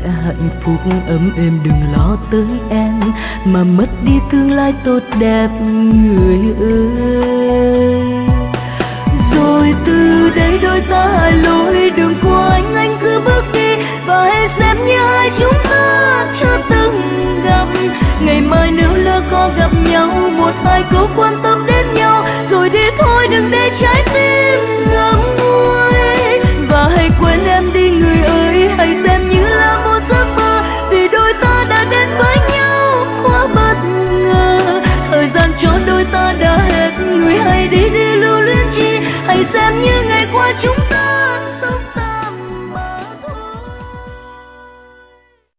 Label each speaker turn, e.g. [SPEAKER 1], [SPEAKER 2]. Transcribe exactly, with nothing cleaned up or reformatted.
[SPEAKER 1] hạnh phúc ấm êm đừng lo tới em, mà mất đi tương lai tốt đẹp người ơi. Rồi từ đây đôi ta hai lối đường của anh anh cứ bước đi, và hãy xem như hai chúng ta chưa từng gặp. Ngày mai nếu lỡ có gặp nhau, một hai câu quan tâm đến nhau, rồi đi thôi đừng để trái tim ngậm ngùi. Và hãy quên em đi người ơi, hãy xem như là một giấc mơ, vì đôi ta đã đến với nhau quá bất ngờ. Thời gian cho đôi ta đã hết, người hãy đi đi lưu luyến chi, hãy xem như ngày qua chúng ta